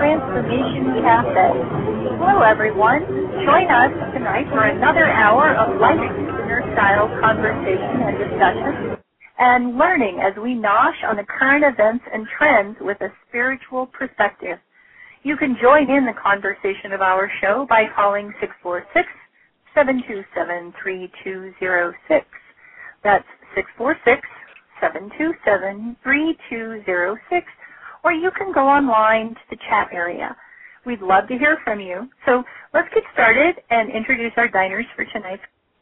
Transformation Cafe. Hello, everyone. Join us tonight for another hour of life-style conversation and discussion and learning as we nosh on the current events and trends with a spiritual perspective. You can join in the conversation of our show by calling 646-727-3206. That's 646-727-3206. Or you can go online to the chat area. We'd love to hear from you. So let's get started and introduce our diners for tonight's.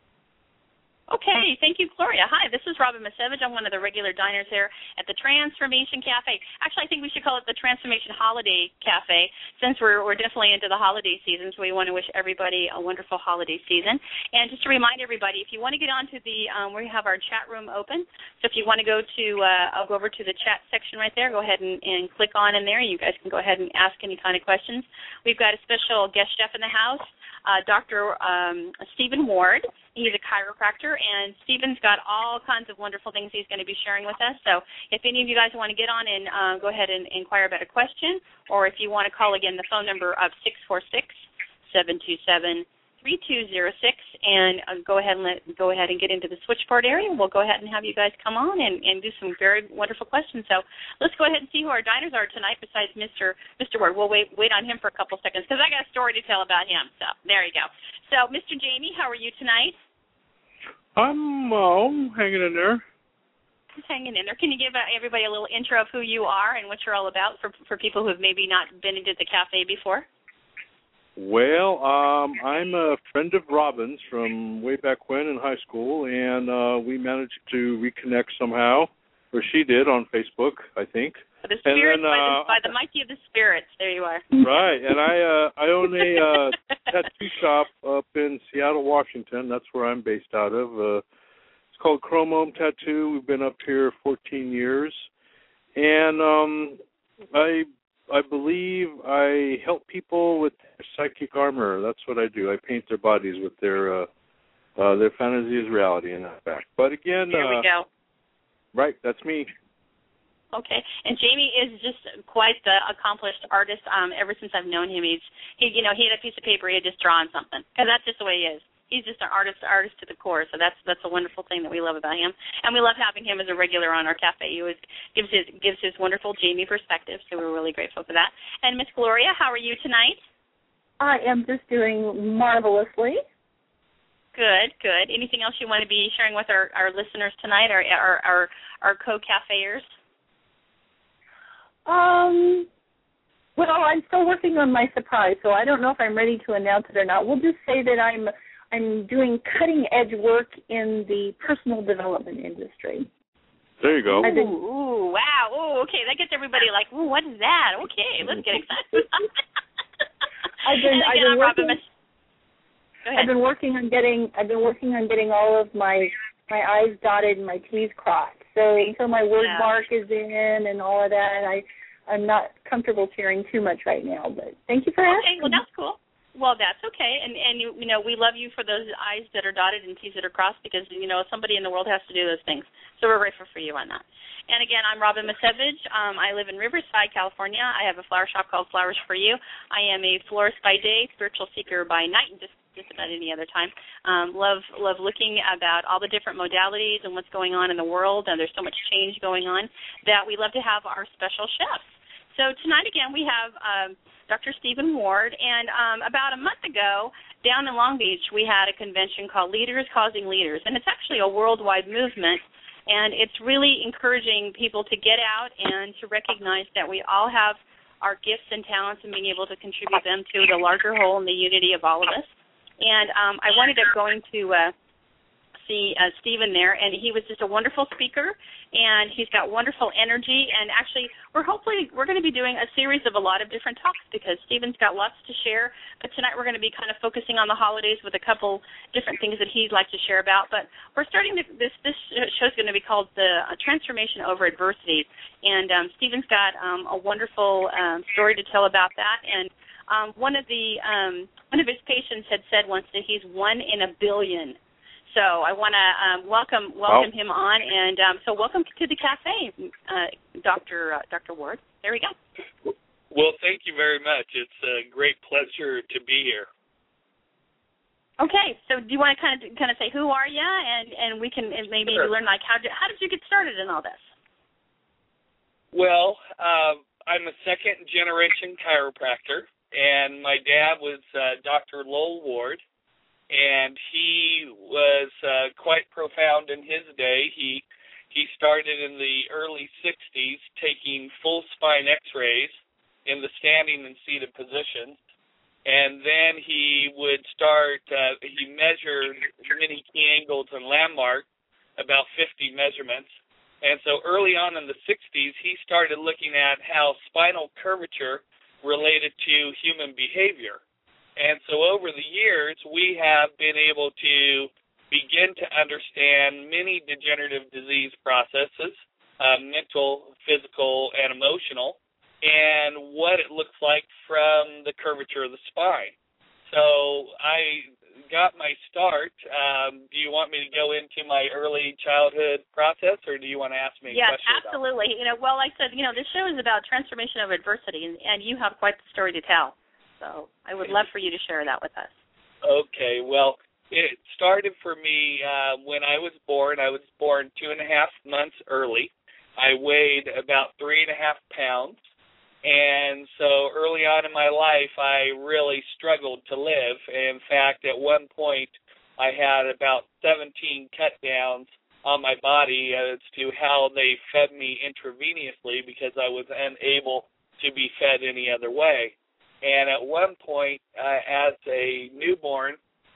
Okay, thank you, Gloria. Hi, this is Robin Misevich. I'm one of the regular diners here at the Transformation Cafe. Actually, I think we should call it the Transformation Holiday Cafe since we're definitely into the holiday season, so we want to wish everybody a wonderful holiday season. And just to remind everybody, if you want to get onto the, we have our chat room open, so if you want to go to, I'll go over to the chat section right there. Go ahead and click on in there. You guys can go ahead and ask any kind of questions. We've got a special guest chef in the house, Dr. Stephen Ward. He's a chiropractor, and Stephen's got all kinds of wonderful things he's going to be sharing with us. So if any of you guys want to get on and go ahead and inquire about a question, or if you want to call again the phone number of 646-727-3206, and go ahead and get into the switchboard area. We'll go ahead and have you guys come on and do some very wonderful questions. So let's go ahead and see who our diners are tonight besides Mr. Ward. We'll wait on him for a couple seconds because I got a story to tell about him. So there you go. So, Mr. Jamie, how are you tonight? I'm hanging in there. Just hanging in there. Can you give everybody a little intro of who you are and what you're all about for people who have maybe not been into the cafe before? Well, I'm a friend of Robin's from way back when in high school, and we managed to reconnect somehow, or she did on Facebook, I think. The spirits, by the mighty of the spirits. There you are. Right, and I own a tattoo shop up in Seattle, Washington. That's where I'm based out of. It's called Chrome Home Tattoo. We've been up here 14 years, and I believe I help people with their psychic armor. That's what I do. I paint their bodies with their fantasy is reality in that fact. But again, there we go. Right, that's me. Okay, and Jamie is just quite the accomplished artist. Ever since I've known him, he had a piece of paper, he had just drawn something, because that's just the way he is. He's just an artist to the core. So that's a wonderful thing that we love about him, and we love having him as a regular on our cafe. He always gives his wonderful Jamie perspective. So we're really grateful for that. And Miss Gloria, how are you tonight? I am just doing marvelously. Good. Anything else you want to be sharing with our listeners tonight, our co-cafeers? Well, I'm still working on my surprise, so I don't know if I'm ready to announce it or not. We'll just say that I'm doing cutting-edge work in the personal development industry. There you go. Ooh, wow. Ooh, okay, that gets everybody like, ooh, what is that? Okay, let's get excited. I've been working on getting all of my I's dotted and my T's crossed. So until my word mark is in and all of that, I'm not comfortable sharing too much right now. But thank you for asking. Okay, well, that's cool. Well, that's okay. And we love you for those I's that are dotted and T's that are crossed because, somebody in the world has to do those things. So we're grateful for you on that. And, again, I'm Robin Misevich. I live in Riverside, California. I have a flower shop called Flowers for You. I am a florist by day, spiritual seeker by night, and just about any other time. Love looking about all the different modalities and what's going on in the world, and there's so much change going on that we love to have our special chefs. So tonight, again, we have Dr. Stephen Ward, and about a month ago, down in Long Beach, we had a convention called Leaders Causing Leaders, and it's actually a worldwide movement, and it's really encouraging people to get out and to recognize that we all have our gifts and talents and being able to contribute them to the larger whole and the unity of all of us. And I wound up going to see Stephen there, and he was just a wonderful speaker, and he's got wonderful energy, and actually we're going to be doing a series of a lot of different talks because Stephen's got lots to share, but tonight we're going to be kind of focusing on the holidays with a couple different things that he'd like to share about. But we're starting this show's going to be called the Transformation Over Adversity, and Stephen's got a wonderful story to tell about that, and one of his patients had said once that he's 1 in a billion. So I want to welcome him on, and so welcome to the cafe, Dr. Ward. There we go. Well, thank you very much. It's a great pleasure to be here. Okay, so do you want to kind of say who are you, and we can maybe learn like how did you get started in all this? Well, I'm a second-generation chiropractor, and my dad was Dr. Lowell Ward, and he was quite profound in his day. He started in the early 60s taking full spine x-rays in the standing and seated positions, and then he would start, he measured many key angles and landmarks, about 50 measurements, and so early on in the 60s, he started looking at how spinal curvature related to human behavior. And so over the years, we have been able to begin to understand many degenerative disease processes, mental, physical, and emotional, and what it looks like from the curvature of the spine. So I got my start. Do you want me to go into my early childhood process, or do you want to ask me a question? Yes, absolutely. Well, like I said, this show is about transformation of adversity, and you have quite the story to tell. So I would love for you to share that with us. Okay. Well, it started for me when I was born. I was born 2.5 months early. I weighed about 3.5 pounds. And so early on in my life, I really struggled to live. In fact, at one point, I had about 17 cut downs on my body as to how they fed me intravenously because I was unable to be fed any other way. And at one point, as a newborn,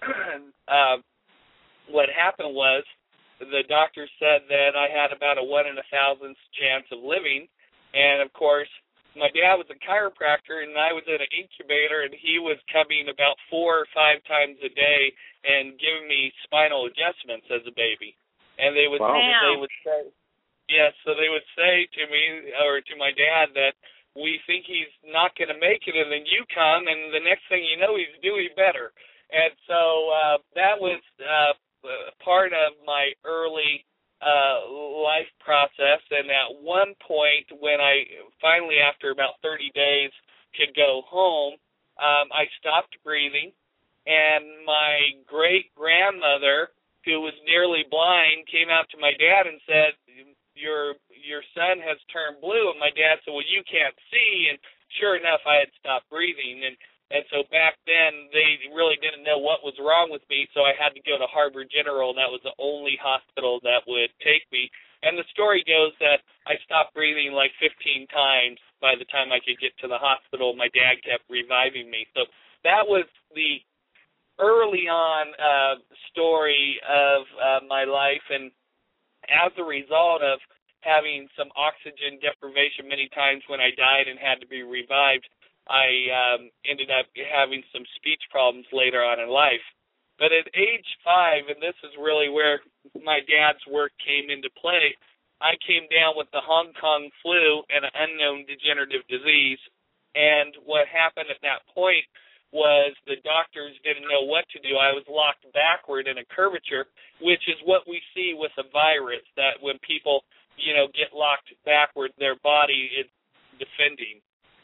what happened was the doctor said that I had about a 1 in 1,000th chance of living. And, of course, my dad was a chiropractor, and I was in an incubator, and he was coming about 4 or 5 times a day and giving me spinal adjustments as a baby. And they would say, yes, so they would say to me or to my dad that we think he's not going to make it, and then you come, and the next thing you know, he's doing better. And so that was part of my early life process, and at one point when I finally, after about 30 days, could go home, I stopped breathing, and my great-grandmother, who was nearly blind, came out to my dad and said, your son has turned blue, and my dad said, well, you can't see, and sure enough, I had stopped breathing, and so back then, they really didn't know what was wrong with me, so I had to go to Harvard General, and that was the only hospital that would take me. And the story goes that I stopped breathing like 15 times by the time I could get to the hospital. My dad kept reviving me. So that was the early on story of my life, and as a result of having some oxygen deprivation many times when I died and had to be revived, I ended up having some speech problems later on in life. But at age 5, and this is really where my dad's work came into play, I came down with the Hong Kong flu and an unknown degenerative disease. And what happened at that point was the doctors didn't know what to do. I was locked backward in a curvature, which is what we see with a virus, that when people, get locked backward, their body is defending.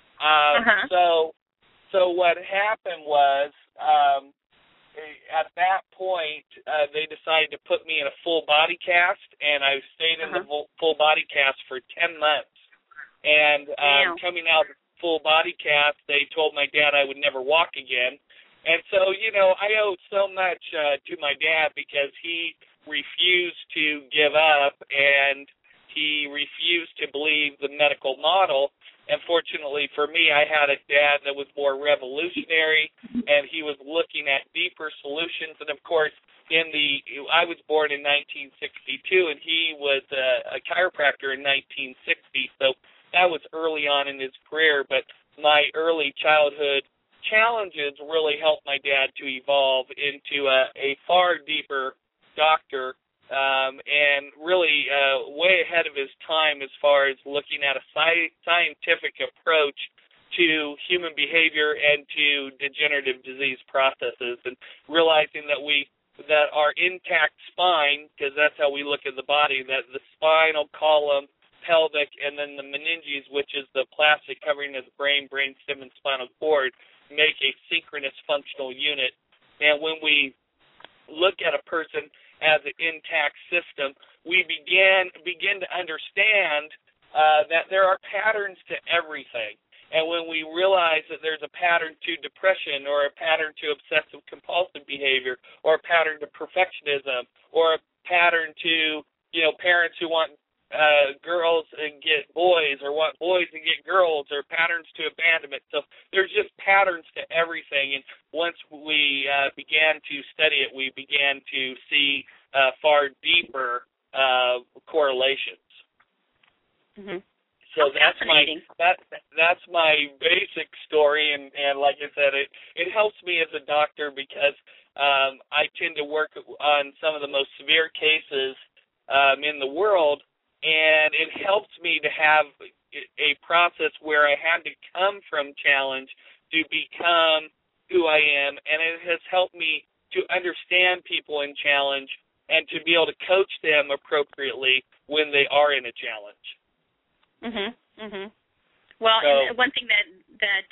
So what happened was, at that point, they decided to put me in a full body cast, and I stayed in the full body cast for 10 months. And coming out of the full body cast, they told my dad I would never walk again. And so, I owe so much to my dad because he refused to give up, and he refused to believe the medical model. And fortunately for me, I had a dad that was more revolutionary, and he was looking at deeper solutions. And, of course, I was born in 1962, and he was a chiropractor in 1960. So that was early on in his career. But my early childhood challenges really helped my dad to evolve into a far deeper doctor, and really way ahead of his time as far as looking at a scientific approach to human behavior and to degenerative disease processes, and realizing that our intact spine, because that's how we look at the body, that the spinal column pelvic, and then the meninges, which is the plastic covering of the brain, brainstem, and spinal cord, make a synchronous functional unit. And when we look at a person as an intact system, we begin to understand that there are patterns to everything. And when we realize that there's a pattern to depression, or a pattern to obsessive-compulsive behavior, or a pattern to perfectionism, or a pattern to, parents who want girls and get boys, or want boys and get girls, or patterns to abandonment. So there's just patterns to everything. And once we began to study it, we began to see far deeper correlations. Mm-hmm. So that's my basic story, and like I said, it helps me as a doctor because I tend to work on some of the most severe cases in the world, and it helps me to have a process where I had to come from challenge to become who I am, and it has helped me to understand people in challenge and to be able to coach them appropriately when they are in a challenge. Mhm. Mhm. Well, and one thing that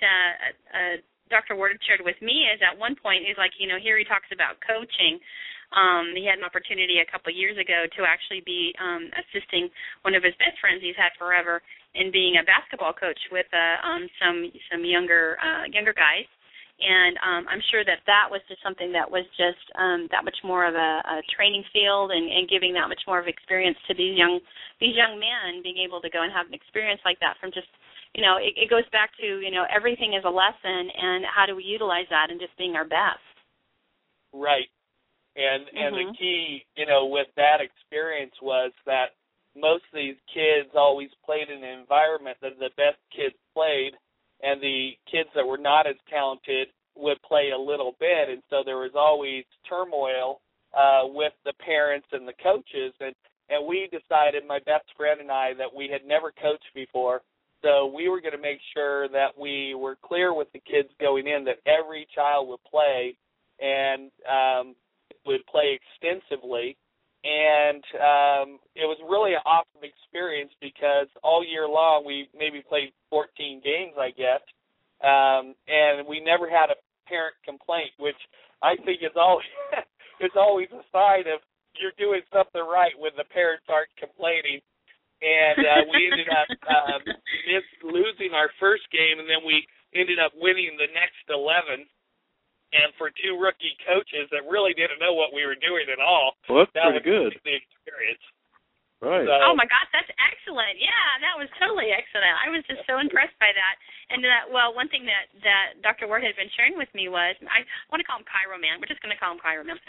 Dr. Ward shared with me is at one point is like, here he talks about coaching. He had an opportunity a couple of years ago to actually be assisting one of his best friends he's had forever in being a basketball coach with some younger guys. And I'm sure that was just something that was just that much more of a training field and giving that much more of experience to these young men, being able to go and have an experience like that from just, it goes back to, everything is a lesson, and how do we utilize that and just being our best. Right. And the key, with that experience was that most of these kids always played in an environment that the best kids played, and the kids that were not as talented would play a little bit, and so there was always turmoil with the parents and the coaches, and we decided, my best friend and I, that we had never coached before, so we were going to make sure that we were clear with the kids going in that every child would play, and would play extensively. And it was really an awesome experience because all year long we maybe played 14 games, I guess, and we never had a parent complaint, which I think is always it's always a sign of you're doing something right when the parents aren't complaining. And we ended up losing our first game, and then we ended up winning the next 11. And for two rookie coaches that really didn't know what we were doing at all, well, that's that pretty good. The experience. Right. So, oh my gosh, that's excellent. Yeah, that was totally excellent. I was just so impressed by that. And one thing that Dr. Ward had been sharing with me was, I want to call him Cairo Man. We're just going to call him Cairo Man.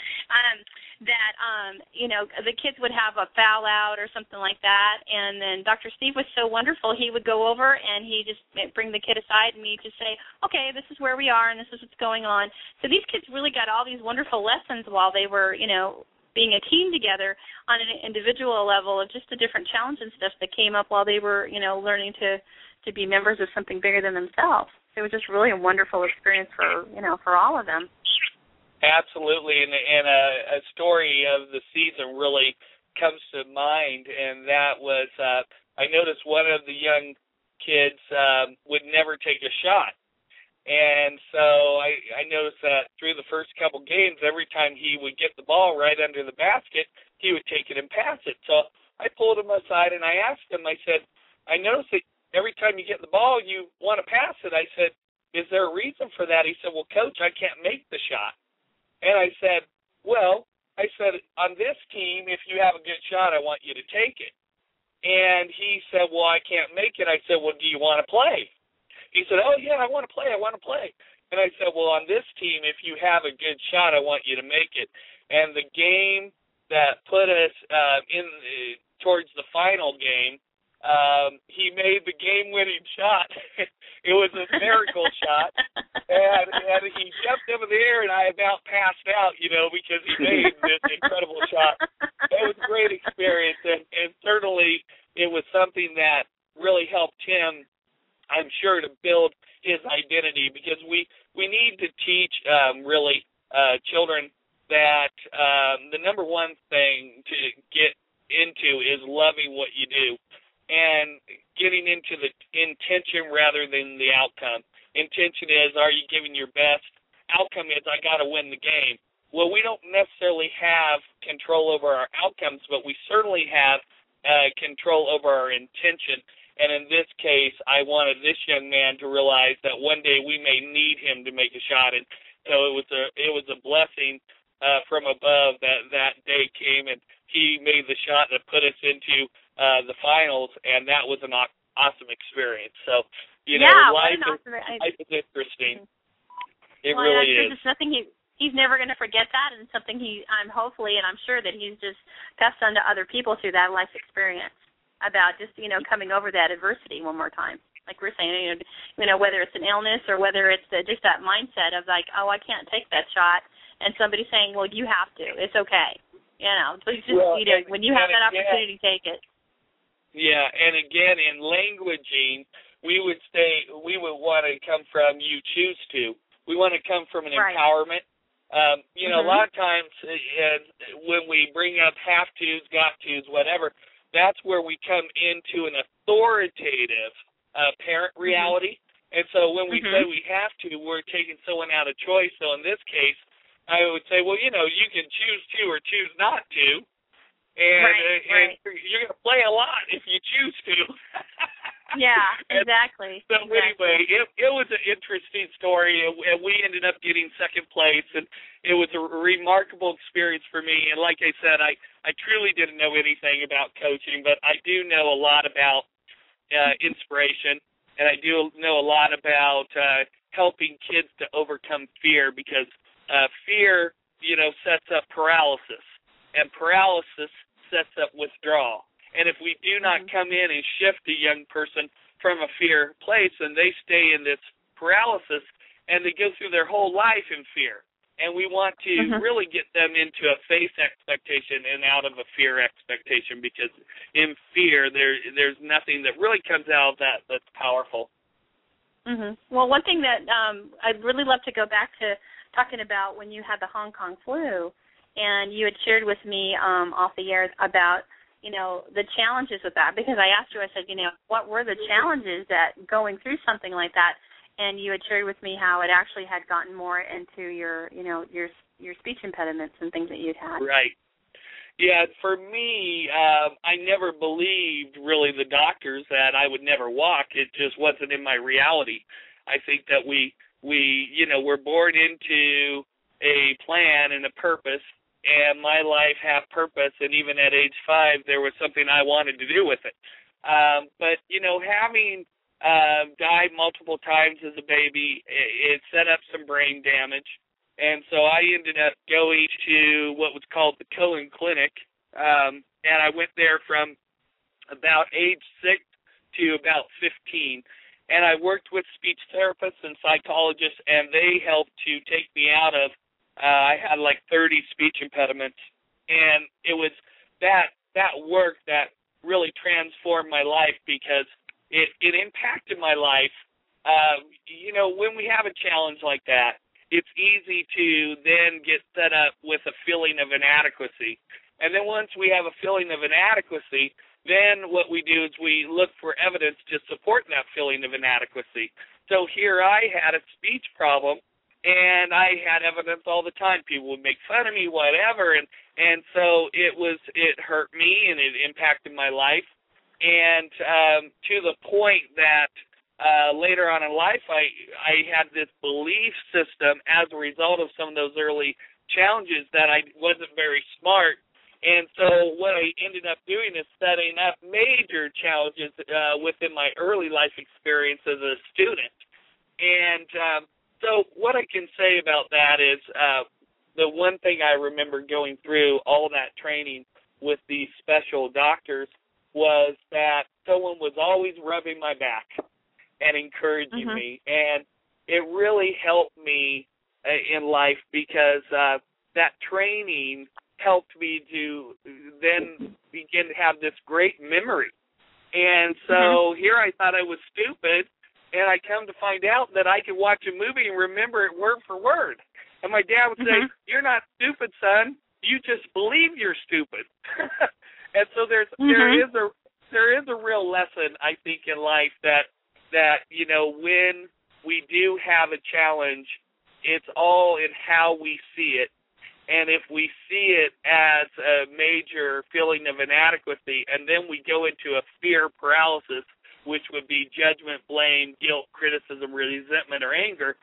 The kids would have a foul out or something like that, and then Dr. Steve was so wonderful. He would go over and he just bring the kid aside and he'd just say, okay, this is where we are and this is what's going on. So these kids really got all these wonderful lessons while they were, being a team together on an individual level of just the different challenges and stuff that came up while they were, learning to be members of something bigger than themselves. It was just really a wonderful experience for all of them. Absolutely, and a story of the season really comes to mind, and that was I noticed one of the young kids would never take a shot. And so I noticed that through the first couple games, every time he would get the ball right under the basket, he would take it and pass it. So I pulled him aside and I asked him, I said, I noticed that every time you get the ball, you want to pass it. I said, is there a reason for that? He said, well, Coach, I can't make the shot. And I said, well, on this team, if you have a good shot, I want you to take it. And he said, well, I can't make it. I said, well, do you want to play? He said, oh, yeah, I want to play. And I said, well, on this team, if you have a good shot, I want you to make it. And the game that put us towards the final game, he made the game-winning shot. It was a miracle shot. And he jumped over the air, and I about passed out, because he made this incredible shot. It was a great experience, and certainly it was something that really helped him, I'm sure, to build his identity, because we need to teach children that the number one thing to get into is loving what you do. and getting into the intention rather than the outcome. Intention is, are you giving your best? Outcome is, I got to win the game. Well, we don't necessarily have control over our outcomes, but we certainly have control over our intention. And in this case, I wanted this young man to realize that one day we may need him to make a shot. And so it was a blessing from above that day came, and he made the shot that put us into the finals, and that was an awesome experience. So, life is interesting. It really is. There's nothing he's never going to forget that, and something I'm hopefully, and I'm sure that he's just passed on to other people through that life experience about just, coming over that adversity one more time. Like we're saying, whether it's an illness or whether it's just that mindset of like, oh, I can't take that shot, and somebody saying, well, you have to. It's okay. When you have that opportunity, take it. Yeah, and again, in languaging, we would want to come from you choose to. We want to come from an empowerment. A lot of times when we bring up have tos, got tos, whatever, that's where we come into an authoritative parent reality. And so when we say we have to, we're taking someone out of choice. So in this case, I would say, well, you can choose to or choose not to. And you're going to play a lot if you choose to. Yeah, exactly. So anyway, it was an interesting story, and we ended up getting second place, and it was a remarkable experience for me. And like I said, I truly didn't know anything about coaching, but I do know a lot about inspiration, and I do know a lot about helping kids to overcome fear, because fear, sets up paralysis, and paralysis sets up withdrawal. And if we do not come in and shift a young person from a fear place, and they stay in this paralysis, and they go through their whole life in fear. And we want to really get them into a faith expectation and out of a fear expectation, because in fear there's nothing that really comes out of that that's powerful. Well, one thing that I'd really love to go back to talking about when you had the Hong Kong flu, and you had shared with me off the air about the challenges with that, because I asked you, I said, what were the challenges that going through something like that? And you had shared with me how it actually had gotten more into your speech impediments and things that you'd had. Right. Yeah, for me, I never believed really the doctors that I would never walk. It just wasn't in my reality. I think that we're born into a plan and a purpose, and my life had purpose, and even at age 5, there was something I wanted to do with it. But, having died multiple times as a baby, it set up some brain damage, and so I ended up going to what was called the Cohen Clinic, and I went there from about age 6 to about 15, and I worked with speech therapists and psychologists, and they helped to take me out of I had like 30 speech impediments, and it was that work that really transformed my life, because it impacted my life. When we have a challenge like that, it's easy to then get set up with a feeling of inadequacy. And then once we have a feeling of inadequacy, then what we do is we look for evidence to support that feeling of inadequacy. So here I had a speech problem, and I had evidence all the time. People would make fun of me, whatever, and so it hurt me, and it impacted my life. And to the point that later on in life, I had this belief system as a result of some of those early challenges that I wasn't very smart. And so what I ended up doing is setting up major challenges within my early life experience as a student. And so what I can say about that is the one thing I remember going through all that training with these special doctors was that someone was always rubbing my back and encouraging me. And it really helped me in life, because that training helped me to then begin to have this great memory. And so here I thought I was stupid, and I come to find out that I could watch a movie and remember it word for word. And my dad would say, "You're not stupid, son. You just believe you're stupid." And so there is there is a real lesson, I think, in life that when we do have a challenge, it's all in how we see it. And if we see it as a major feeling of inadequacy, and then we go into a fear paralysis, which would be judgment, blame, guilt, criticism, resentment, or anger,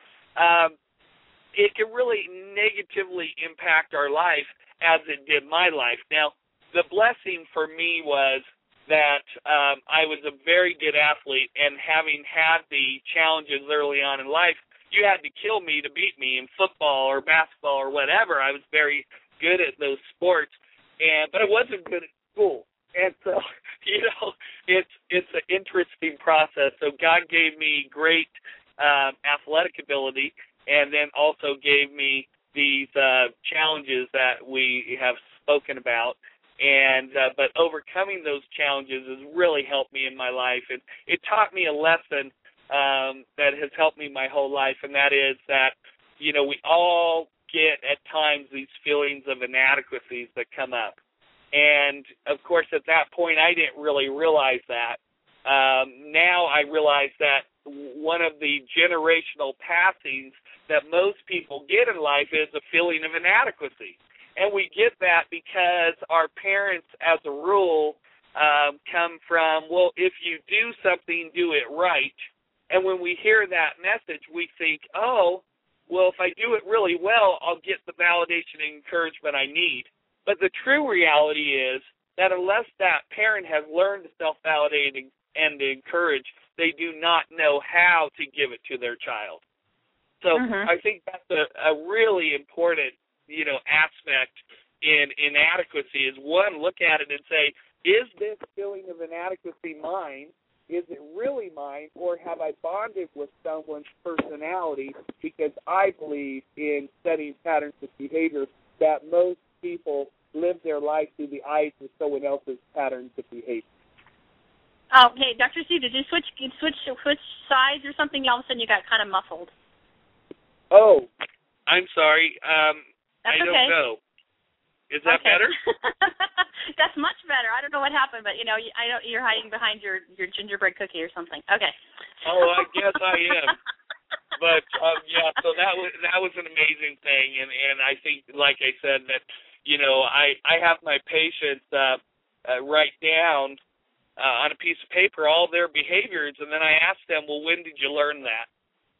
it can really negatively impact our life as it did my life. Now, the blessing for me was that I was a very good athlete, and having had the challenges early on in life, you had to kill me to beat me in football or basketball or whatever. I was very good at those sports, but I wasn't good at school. And so, it's an interesting process. So God gave me great athletic ability, and then also gave me these challenges that we have spoken about. And but overcoming those challenges has really helped me in my life, and it taught me a lesson that has helped me my whole life, and that is that, we all get at times these feelings of inadequacies that come up. And, of course, at that point, I didn't really realize that. Now I realize that one of the generational passings that most people get in life is a feeling of inadequacy. And we get that because our parents, as a rule, come from, well, if you do something, do it right. And when we hear that message, we think, oh, well, if I do it really well, I'll get the validation and encouragement I need. But the true reality is that unless that parent has learned to self-validate and to encourage, they do not know how to give it to their child. So I think that's a really important, aspect in inadequacy is, one, look at it and say, is this feeling of inadequacy mine? Is it really mine, or have I bonded with someone's personality? Because I believe in studying patterns of behavior that most people live their life through the eyes of someone else's patterns of behavior. Oh, hey, Dr. C, did you switch sides or something? All of a sudden you got kind of muffled. Oh, I'm sorry. That's I don't okay. know. Is that better? That's much better. I don't know what happened, but I know you're hiding behind your gingerbread cookie or something. Okay. Oh, I guess I am. But so that was an amazing thing, and I think, like I said, that I have my patients write down on a piece of paper all their behaviors, and then I ask them, well, when did you learn that?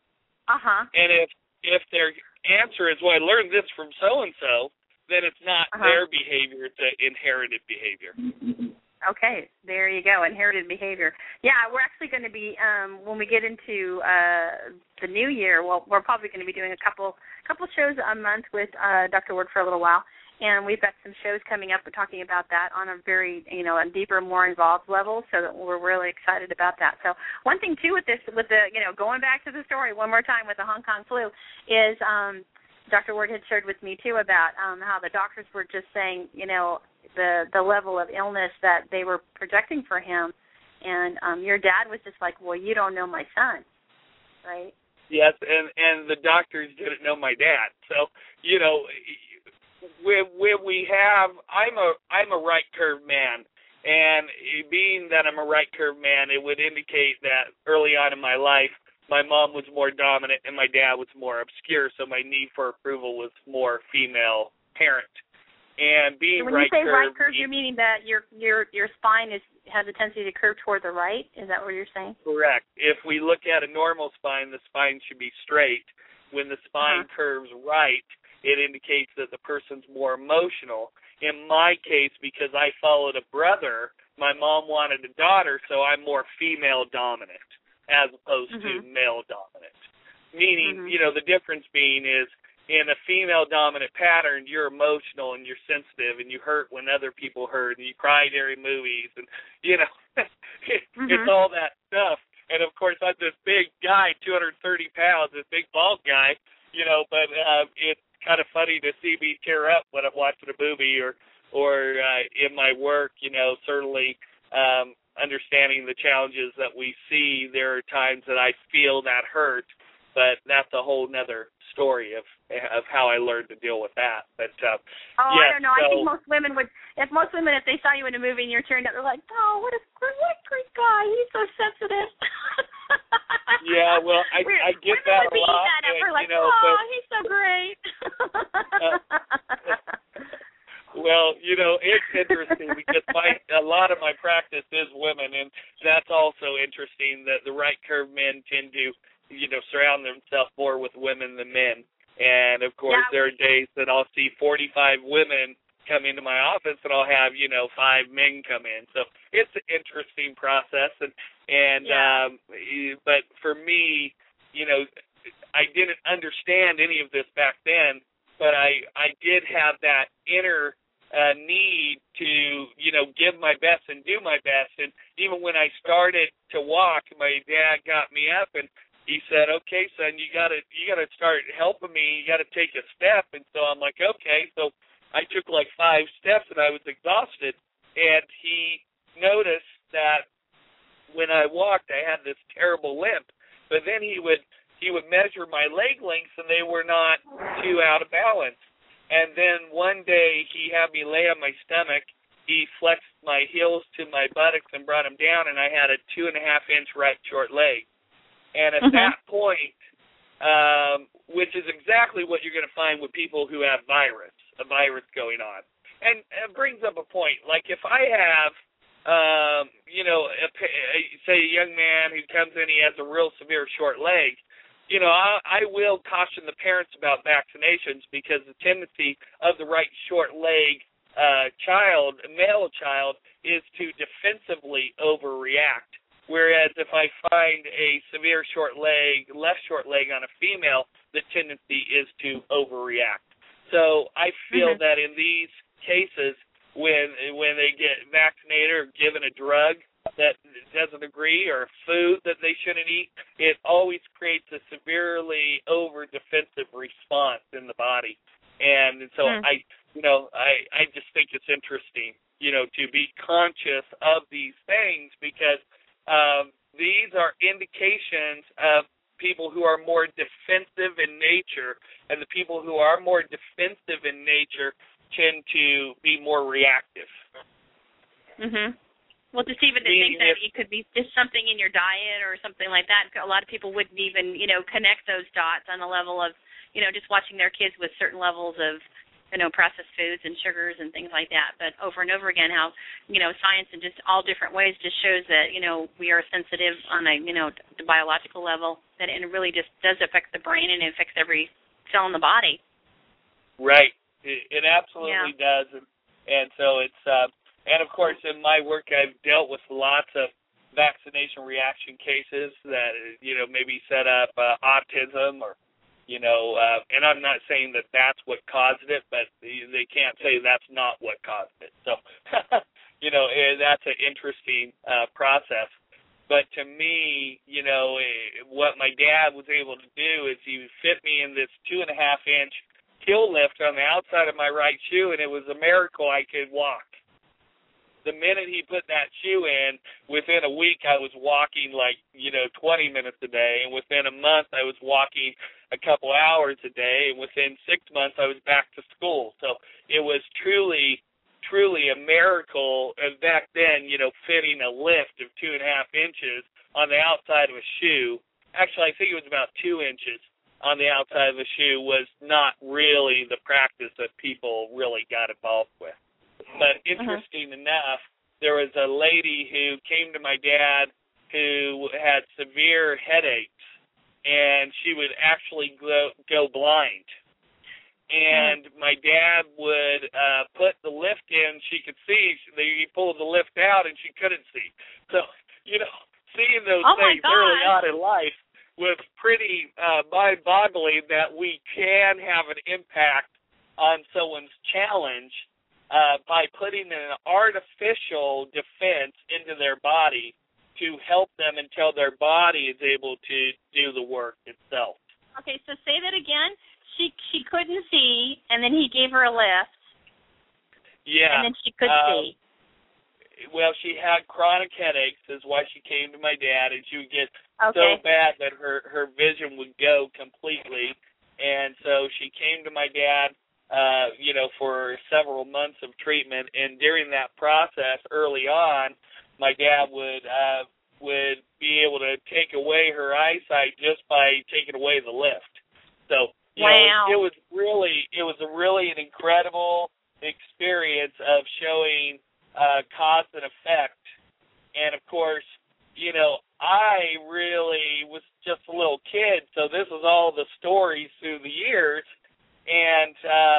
And if their answer is, well, I learned this from so and so, then it's not their behavior, it's an inherited behavior. Okay, there you go, inherited behavior. Yeah, we're actually going to be, when we get into the new year, well, we're probably going to be doing a couple shows a month with Dr. Ward for a little while, and we've got some shows coming up. We're talking about that on a very, a deeper, more involved level, so that we're really excited about that. So one thing, too, with the, going back to the story one more time with the Hong Kong flu is Dr. Ward had shared with me, too, about how the doctors were just saying, the level of illness that they were projecting for him. And your dad was just like, well, you don't know my son, right? Yes, and the doctors didn't know my dad. So, when we have, I'm a right curve man. And being that I'm a right curve man, it would indicate that early on in my life, my mom was more dominant and my dad was more obscure, so my need for approval was more female parent. And being when right curve, you say right curve, you're meaning that your spine has a tendency to curve toward the right? Is that what you're saying? Correct. If we look at a normal spine, the spine should be straight. When the spine curves right, it indicates that the person's more emotional. In my case, because I followed a brother, my mom wanted a daughter, so I'm more female dominant as opposed to male dominant. Meaning, the difference being is in a female dominant pattern, you're emotional and you're sensitive and you hurt when other people hurt and you cry during movies and, it's all that stuff. And, of course, I'm this big guy, 230 pounds, this big bald guy, but it's kind of funny to see me tear up when I'm watching a movie or in my work, certainly understanding the challenges that we see. There are times that I feel that hurt, But that's a whole nother story of how I learned to deal with that. But I don't know. I think most women would, if they saw you in a movie and you're turned up, they're like, oh, what a great guy. He's so sensitive. Yeah, well, I get that a lot. We're like, oh, he's so great. Well, it's interesting because a lot of my practice is women, and that's also interesting that the right curve men tend to, surround themselves more with women than men. And, of course, there are days that I'll see 45 women come into my office and I'll have, 5 men come in. So it's an interesting process. But for me, I didn't understand any of this back then, but I did have that inner need to, give my best and do my best. And even when I started to walk, my dad got me up and he said, okay, son, you gotta start helping me. You gotta take a step. And so I'm like, okay. So I took like 5 steps and I was exhausted. And he noticed that when I walked, I had this terrible limp. But then he would measure my leg lengths and they were not too out of balance. And then one day he had me lay on my stomach. He flexed my heels to my buttocks and brought them down, and I had a 2.5-inch right short leg. And at that point, which is exactly what you're going to find with people who have a virus going on. And it brings up a point. Like if I have, say a young man who comes in, he has a real severe short leg, I will caution the parents about vaccinations because the tendency of the right short leg male child, is to defensively overreact. Whereas if I find a severe left short leg on a female, the tendency is to overreact. So I feel that in these cases, when they get vaccinated or given a drug that doesn't agree or food that they shouldn't eat, it always creates a severely over-defensive response in the body. And so I just think it's interesting, to be conscious of these things because these are indications of people who are more defensive in nature, and the people who are more defensive in nature tend to be more reactive. Well, just even to think that it could be just something in your diet or something like that, a lot of people wouldn't even, connect those dots on the level of, just watching their kids with certain levels of, processed foods and sugars and things like that. But over and over again, how, science in just all different ways just shows that, we are sensitive on a, the biological level, that it really just does affect the brain and it affects every cell in the body. Right. It absolutely does. And so it's, and of course in my work I've dealt with lots of vaccination reaction cases that, maybe set up autism or, and I'm not saying that that's what caused it, but they can't say that's not what caused it. So, that's an interesting process. But to me, what my dad was able to do is he fit me in this 2.5-inch heel lift on the outside of my right shoe, and it was a miracle I could walk. The minute he put that shoe in, within a week I was walking 20 minutes a day, and within a month I was walking a couple hours a day, and within 6 months I was back to school. So it was truly a miracle. And back then, fitting a lift of 2.5 inches on the outside of a shoe, actually I think it was about 2 inches on the outside of the shoe, was not really the practice that people really got involved with. But interesting enough, there was a lady who came to my dad who had severe headaches, and she would actually go blind. And my dad would put the lift in. She could see. He pulled the lift out, and she couldn't see. So, seeing those things early on in life was pretty mind-boggling that we can have an impact on someone's challenge by putting an artificial defense into their body to help them until their body is able to do the work itself. Okay, so say that again. She couldn't see, and then he gave her a lift. Yeah. And then she could see. well, she had chronic headaches is why she came to my dad, and she would get Okay. so bad that her vision would go completely. And so she came to my dad, for several months of treatment. And during that process, early on, my dad would be able to take away her eyesight just by taking away the lift. So, Wow. it was really an incredible experience of showing cause and effect. And of course, I really was just a little kid, so this was all the stories through the years, and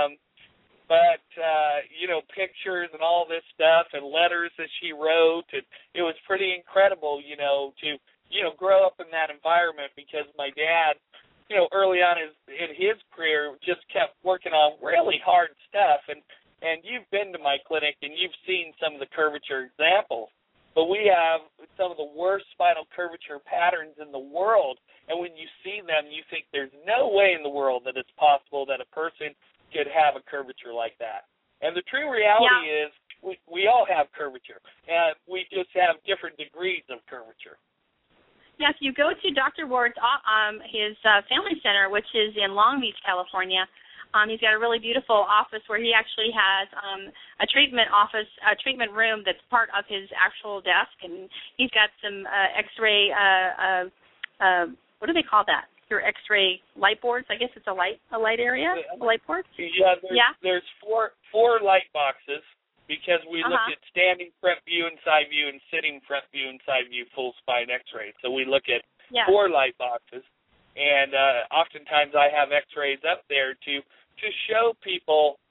pictures and all this stuff and letters that she wrote, and it was pretty incredible, to grow up in that environment, because my dad, early on in his career just kept working on really hard stuff, and you've been to my clinic and you've seen some of the curvature examples. But we have some of the worst spinal curvature patterns in the world, and when you see them, you think there's no way in the world that it's possible that a person could have a curvature like that. And the true reality is we all have curvature, and we just have different degrees of curvature. Yeah, if you go to Dr. Ward's his family center, which is in Long Beach, California, he's got a really beautiful office where he actually has a treatment room that's part of his actual desk, and he's got some X-ray. What do they call that? Your X-ray light boards? I guess it's a light area. A light board. Yeah. There's four light boxes, because we look at standing front view and side view and sitting front view and side view full spine X-ray. So we look at 4 light boxes, and oftentimes I have X-rays up there to show people,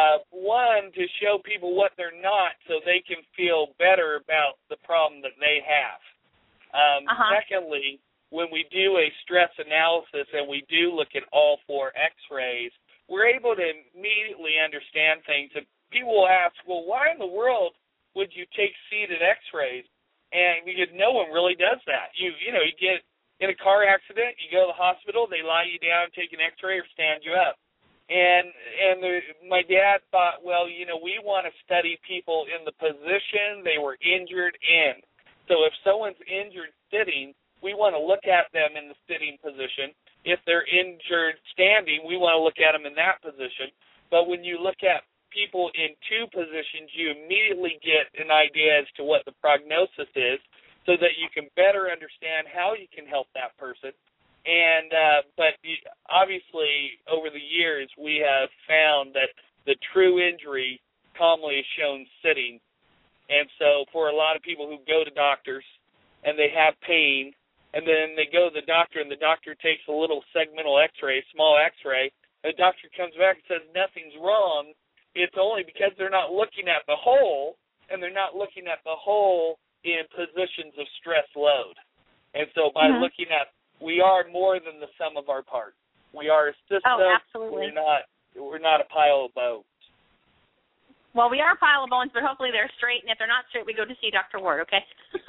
to show people what they're not, so they can feel better about the problem that they have. Secondly, when we do a stress analysis and we do look at all 4 X-rays, we're able to immediately understand things. And people will ask, well, why in the world would you take seated X-rays? And because no one really does that. You get in a car accident, you go to the hospital, they lie you down, take an X-ray, or stand you up. And my dad thought, well, we want to study people in the position they were injured in. So if someone's injured sitting, we want to look at them in the sitting position. If they're injured standing, we want to look at them in that position. But when you look at people in 2 positions, you immediately get an idea as to what the prognosis is, so that you can better understand how you can help that person. And but obviously, over the years, we have found that the true injury commonly is shown sitting. And so for a lot of people who go to doctors and they have pain, and then they go to the doctor, and the doctor takes a little segmental X-ray, small X-ray, and the doctor comes back and says nothing's wrong, it's only because they're not looking at the whole, and they're not looking at the whole in positions of stress load. And so by looking at, we are more than the sum of our parts. We are a system. Oh, absolutely. We're not a pile of bones. Well, we are a pile of bones, but hopefully they're straight, and if they're not straight, we go to see Dr. Ward, okay?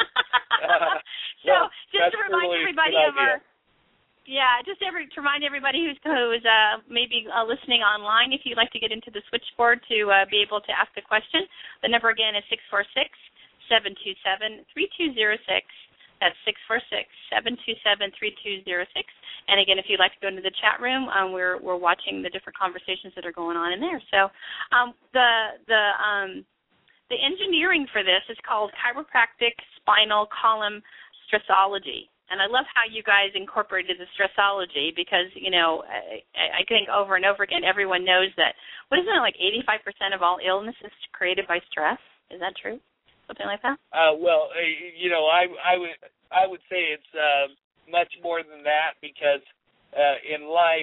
So just to remind everybody of our... Yeah, just to remind everybody who's maybe listening online, if you'd like to get into the switchboard to be able to ask a question, the number again is 646-727-3206. That's 646-727-3206. And again, if you'd like to go into the chat room, we're watching the different conversations that are going on in there. So the engineering for this is called chiropractic spinal column stressology. And I love how you guys incorporated the stressology, because, I think over and over again, everyone knows that, what isn't it, like 85% of all illnesses created by stress? Is that true? Something like that? Well, I would say it's much more than that, because in life,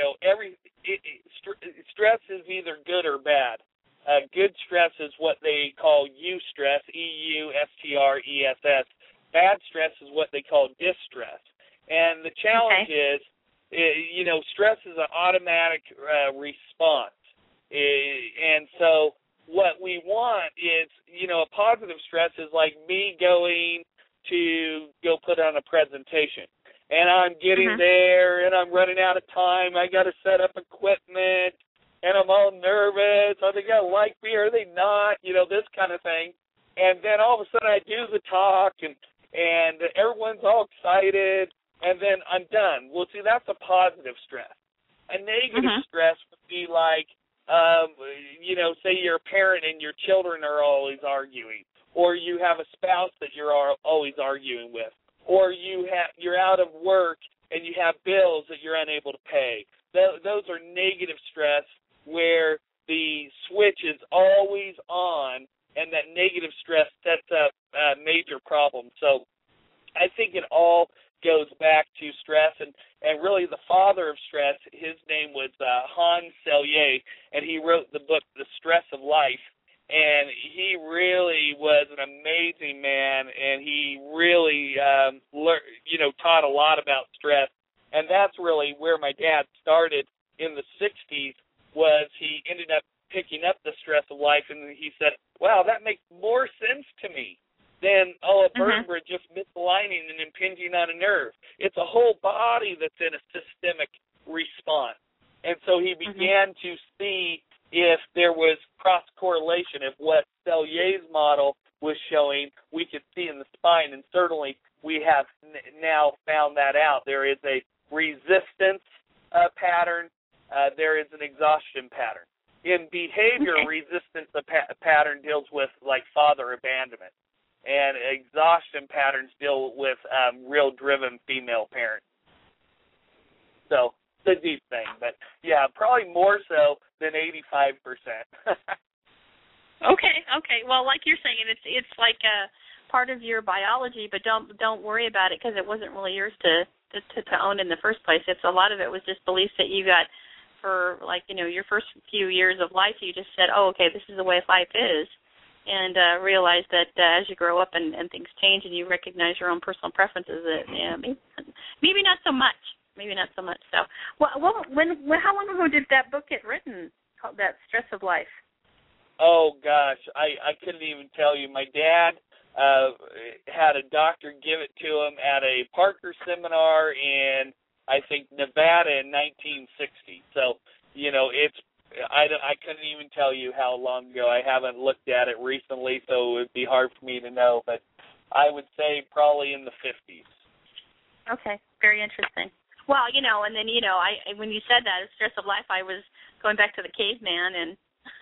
stress is either good or bad. Good stress is what they call eustress, EUSTRESS. Bad stress is what they call distress. And the challenge is, stress is an automatic response. And so what we want is, a positive stress is like me going to go put on a presentation. And I'm getting there, and I'm running out of time. I got to set up equipment, and I'm all nervous. Are they going to like me? Are they not? This kind of thing. And then all of a sudden I do the talk, and everyone's all excited, and then I'm done. Well, see, that's a positive stress. A negative stress would be like, say you're a parent and your children are always arguing, or you have a spouse that you're always arguing with, or you're out of work and you have bills that you're unable to pay. Those are negative stress where the switch is always on, and that negative stress sets up major problems. So I think it all goes back to stress, and really the father of stress, his name was Hans Selye, and he wrote the book The Stress of Life, and he really was an amazing man, and he really taught a lot about stress, and that's really where my dad started in the 60s. Was he ended up picking up The Stress of Life, and he said, wow, that makes more sense to me than, a vertebra just misaligning and impinging on a nerve. It's a whole body that's in a systemic response. And so he began to see if there was cross-correlation. If what Selye's model was showing, we could see in the spine, and certainly we have now found that out. There is a resistance pattern. There is an exhaustion pattern. In behavior, resistance pattern deals with like father abandonment, and exhaustion patterns deal with real driven female parents. So it's a deep thing, but yeah, probably more so than 85%. Okay. Well, like you're saying, it's like a part of your biology, but don't worry about it because it wasn't really yours to own in the first place. It's a lot of it was just beliefs that you got for your first few years of life. You just said, oh, okay, this is the way life is, and realize that as you grow up and things change and you recognize your own personal preferences, that maybe not so much. So, how long ago did that book get written, called That Stress of Life? Oh gosh, I couldn't even tell you. My dad had a doctor give it to him at a Parker seminar in, I think, Nevada in 1960. So, I couldn't even tell you how long ago. I haven't looked at it recently, so it would be hard for me to know. But I would say probably in the 50s. Okay, very interesting. Well, and then, when you said that, Stress of Life, I was going back to the caveman, and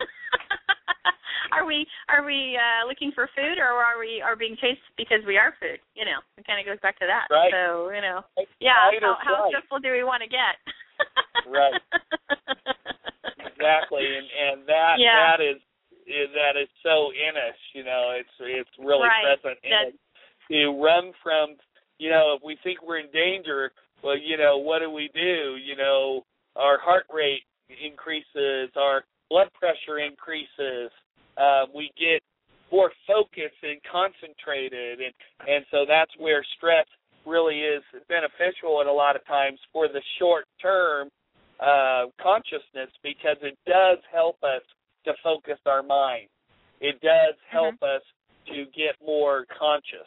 are we looking for food, or are we being chased because we are food? It kind of goes back to that. Right. So, how stressful do we want to get? Right. Exactly, and that is so in us. It's really present in us. To run from, if we think we're in danger, well, what do? Our heart rate increases, our blood pressure increases, we get more focused and concentrated, and so that's where stress really is beneficial at a lot of times for the short-term consciousness, because it does help us to focus our mind. It does help us to get more conscious.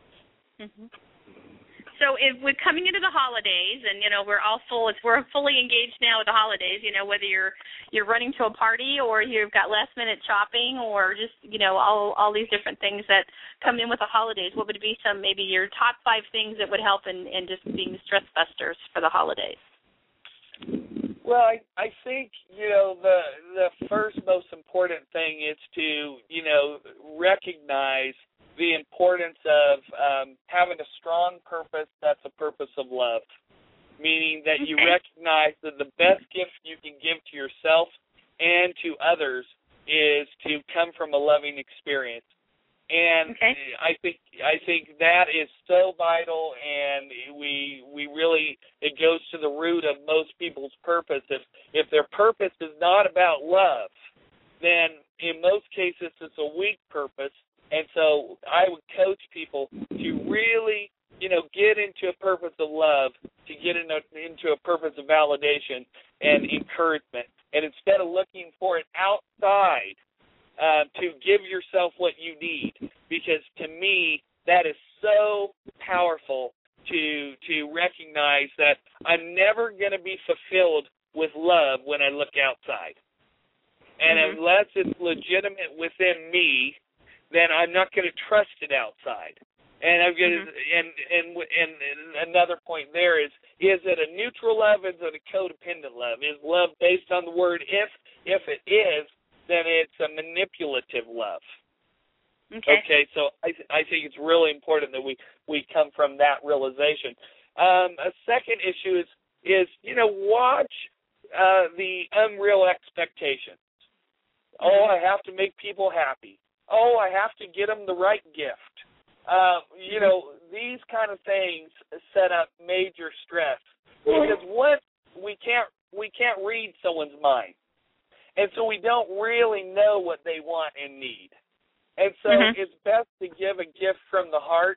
So if we're coming into the holidays, and we're fully engaged now with the holidays. Whether you're running to a party, or you've got last minute shopping, or just all these different things that come in with the holidays. What would be some maybe your top 5 things that would help in just being stress busters for the holidays? Well, I think the first most important thing is to recognize the importance of having a strong purpose that's a purpose of love, meaning that you recognize that the best gift you can give to yourself and to others is to come from a loving experience. And I think that is so vital, and we really, it goes to the root of most people's purpose. If their purpose is not about love, then in most cases it's a weak purpose. And so I would coach people to really, get into a purpose of love, to get into a purpose of validation and encouragement. And instead of looking for it outside, to give yourself what you need. Because to me, that is so powerful to recognize that I'm never going to be fulfilled with love when I look outside. And unless it's legitimate within me, then I'm not going to trust it outside. And I'm going to, and another point there is it a neutral love? Is it a codependent love? Is love based on the word if? If it is, then it's a manipulative love. Okay, so I think it's really important that we come from that realization. A second issue is watch the unreal expectations. Oh, I have to make people happy. Oh, I have to get them the right gift. These kind of things set up major stress because we can't read someone's mind, and so we don't really know what they want and need. And so it's best to give a gift from the heart,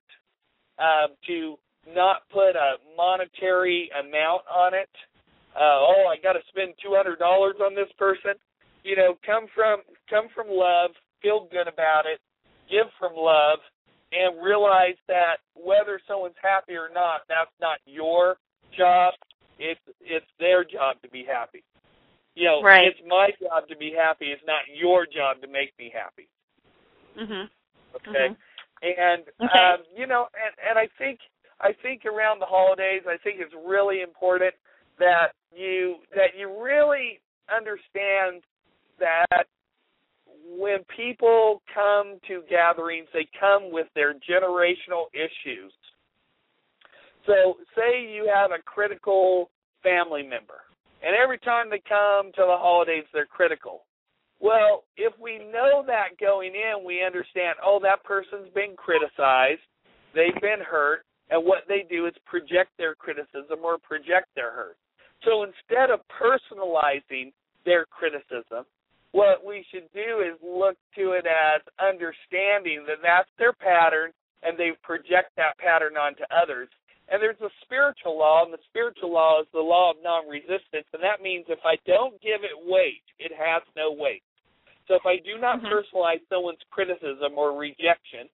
to not put a monetary amount on it. I got to spend $200 on this person. Come from love, feel good about it, give from love, and realize that whether someone's happy or not, that's not your job. It's their job to be happy. Right. It's my job to be happy. It's not your job to make me happy. Okay. And and I think around the holidays, I think it's really important that you really understand that when people come to gatherings, they come with their generational issues. So say you have a critical family member, and every time they come to the holidays, they're critical. Well, if we know that going in, we understand, that person's been criticized, they've been hurt, and what they do is project their criticism or project their hurt. So instead of personalizing their criticism, what we should do is look to it as understanding that that's their pattern, and they project that pattern onto others. And there's a spiritual law, and the spiritual law is the law of non-resistance, and that means if I don't give it weight, it has no weight. So if I do not personalize someone's criticism or rejection,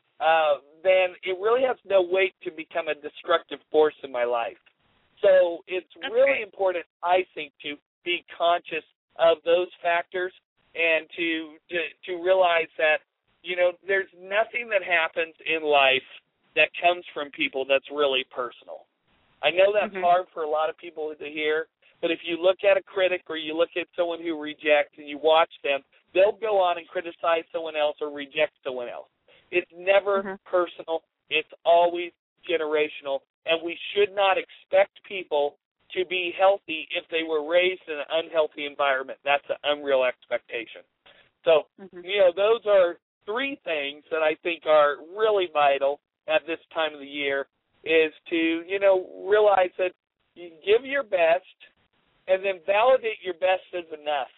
then it really has no weight to become a destructive force in my life. So it's really important, I think, to be conscious of those factors and to realize that, there's nothing that happens in life that comes from people that's really personal. I know that's hard for a lot of people to hear, but if you look at a critic or you look at someone who rejects and you watch them, they'll go on and criticize someone else or reject someone else. It's never personal. It's always generational, and we should not expect people to be healthy if they were raised in an unhealthy environment. That's an unreal expectation. So, those are three things that I think are really vital at this time of the year is to, realize that you give your best and then validate your best as enough.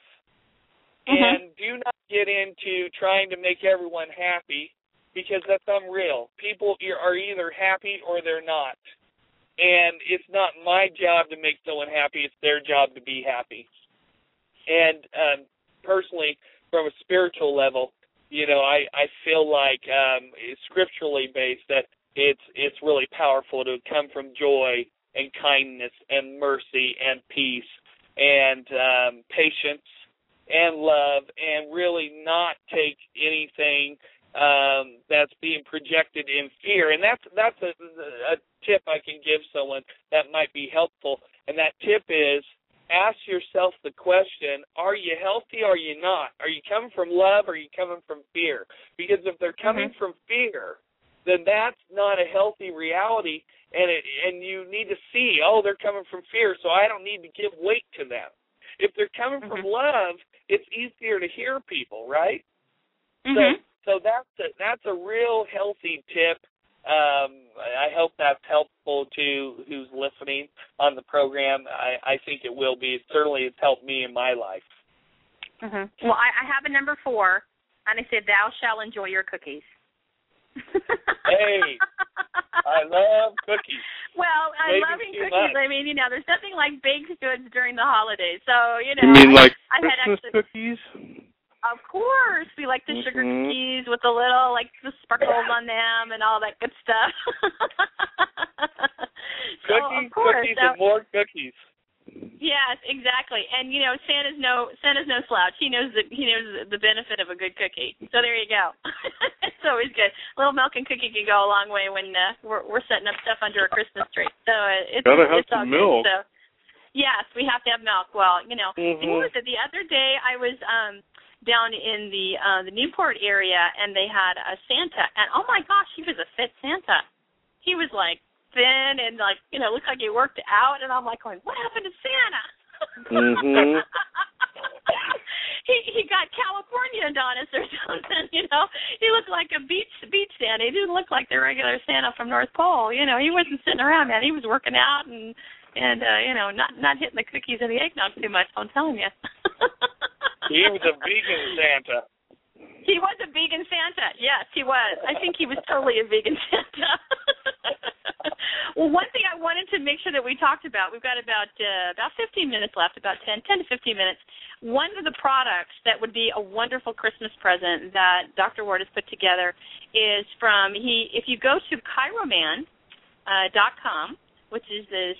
And do not get into trying to make everyone happy because that's unreal. People are either happy or they're not. And it's not my job to make someone happy. It's their job to be happy. And personally, from a spiritual level, I feel like scripturally based that it's really powerful to come from joy and kindness and mercy and peace and patience and love and really not take anything that's being projected in fear. And that's a tip I can give someone that might be helpful. And that tip is ask yourself the question, are you healthy or are you not? Are you coming from love or are you coming from fear? Because if they're coming from fear, then that's not a healthy reality. And you need to see, they're coming from fear, so I don't need to give weight to them. If they're coming from love, it's easier to hear people, right? So that's a real healthy tip. I hope that's helpful to who's listening on the program. I think it will be. Certainly it's helped me in my life. Well, I have a number 4, and I said, thou shalt enjoy your cookies. Hey, I love cookies. Well, I love cookies. Much. I mean, there's nothing like baked goods during the holidays. So, You mean like Christmas cookies? Of course. We like the sugar cookies with the little, the sparkles on them and all that good stuff. Cookies and more cookies. Yes, exactly. And Santa's no slouch. He knows the benefit of a good cookie. So there you go. It's always good. A little milk and cookie can go a long way when we're setting up stuff under a Christmas tree. So it's gotta have it's all some milk. good. So yes, we have to have milk. Well, Mm-hmm. what was it? The other day I was down in the Newport area, and they had a Santa, and oh my gosh, he was a fit Santa. He was like thin and looked like he worked out, and I'm like going, what happened to Santa? Mm-hmm. He got Californianus or something, He looked like a beach Santa. He didn't look like the regular Santa from North Pole. He wasn't sitting around, man. He was working out and not hitting the cookies and the eggnog too much, I'm telling you. He was a vegan Santa. He was a vegan Santa. Yes, he was. I think he was totally a vegan Santa. Well, one thing I wanted to make sure that we talked about, we've got about 15 minutes left, about 10 to 15 minutes. One of the products that would be a wonderful Christmas present that Dr. Ward has put together is if you go to chiroman.com, which is the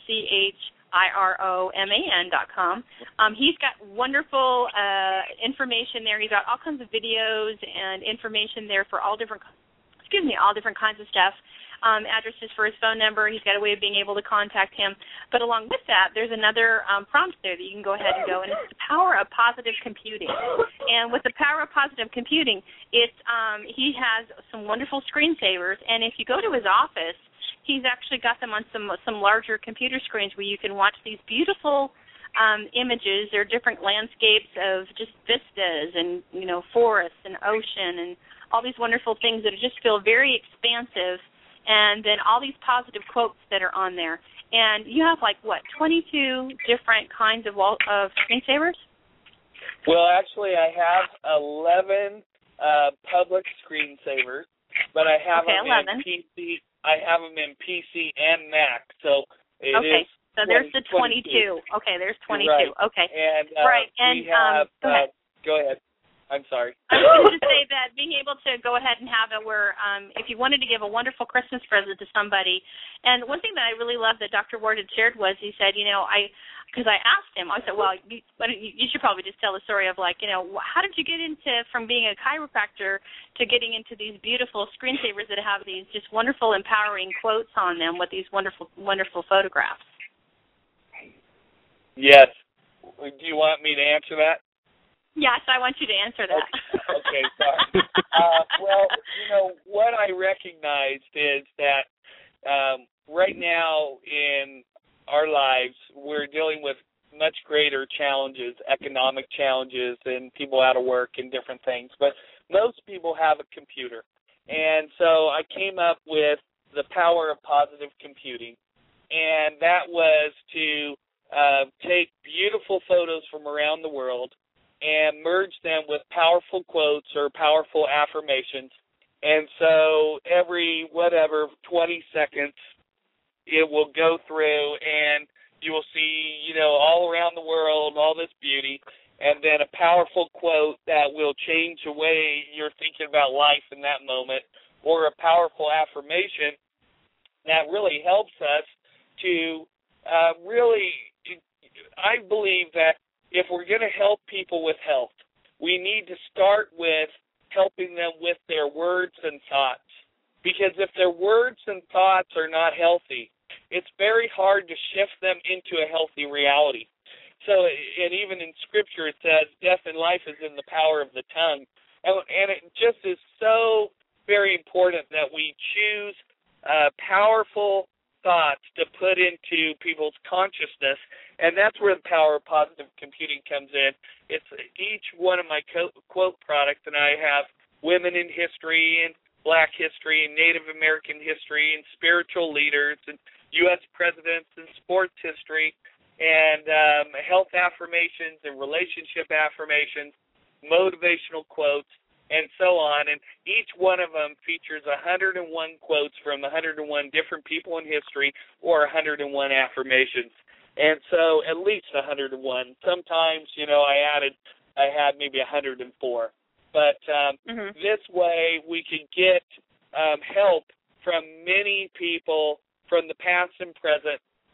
CHIROMAN.com. He's got wonderful information there. He's got all kinds of videos and information there for all different kinds of stuff. Addresses for his phone number. He's got a way of being able to contact him. But along with that, there's another prompt there that you can go ahead and go, and it's the power of positive computing. And with the power of positive computing, he has some wonderful screensavers, and if you go to his office, he's actually got them on some larger computer screens where you can watch these beautiful images. There are different landscapes of just vistas and, forests and ocean and all these wonderful things that just feel very expansive, and then all these positive quotes that are on there. And you have 22 different kinds of screensavers? Well, actually, I have 11 public screensavers, but I have them 11. in PC. I have them in PC and Mac, so it is. So there's the 22. Okay, there's 22. Right. Okay. And right. And we have. go ahead. I'm sorry. I was going to say that being able to go ahead and have it where if you wanted to give a wonderful Christmas present to somebody, and one thing that I really loved that Dr. Ward had shared was he said, because I asked him, I said, well, you should probably just tell the story of how did you get from being a chiropractor to getting into these beautiful screensavers that have these just wonderful, empowering quotes on them with these wonderful, wonderful photographs? Yes. Do you want me to answer that? Yes, I want you to answer that. Okay, sorry. Well, what I recognized is that right now in our lives, we're dealing with much greater challenges, economic challenges, and people out of work and different things. But most people have a computer. And so I came up with the power of positive computing. And that was to take beautiful photos from around the world and merge them with powerful quotes or powerful affirmations. And so every 20 seconds, it will go through and you will see, all around the world, all this beauty, and then a powerful quote that will change the way you're thinking about life in that moment, or a powerful affirmation that really helps us to I believe that if we're going to help people with health, we need to start with helping them with their words and thoughts. Because if their words and thoughts are not healthy, it's very hard to shift them into a healthy reality. So, and even in Scripture it says, death and life is in the power of the tongue. And it just is so very important that we choose powerful thoughts to put into people's consciousness, and that's where the power of positive computing comes in. It's each one of my quote products, and I have women in history and Black history and Native American history and spiritual leaders and U.S. presidents and sports history and health affirmations and relationship affirmations, motivational quotes, and so on. And each one of them features 101 quotes from 101 different people in history or 101 affirmations. And so at least 101. Sometimes, I had maybe 104. But this way we can get help from many people from the past and present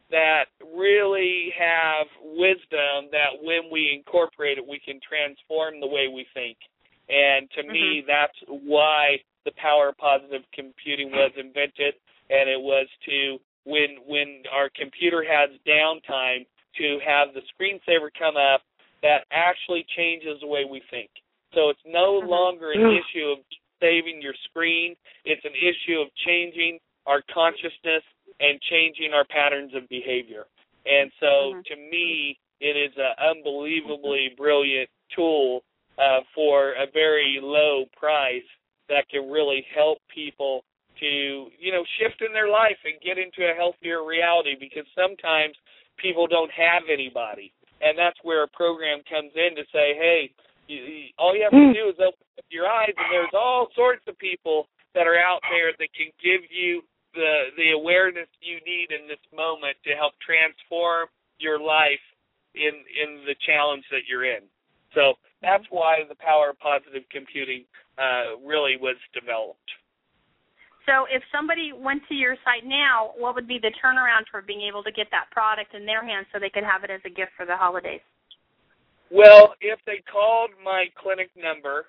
that really have wisdom that when we incorporate it, we can transform the way we think. And to me, that's why the power of positive computing was invented, and it was to, when our computer has downtime, to have the screensaver come up that actually changes the way we think. So it's no longer an issue of saving your screen. It's an issue of changing our consciousness and changing our patterns of behavior. And so to me, it is an unbelievably brilliant tool for a very low price that can really help people to, shift in their life and get into a healthier reality, because sometimes people don't have anybody. And that's where a program comes in to say, hey, all you have to do is open up your eyes, and there's all sorts of people that are out there that can give you the awareness you need in this moment to help transform your life in the challenge that you're in. So that's why the power of positive computing really was developed. So if somebody went to your site now, what would be the turnaround for being able to get that product in their hands so they could have it as a gift for the holidays? Well, if they called my clinic number,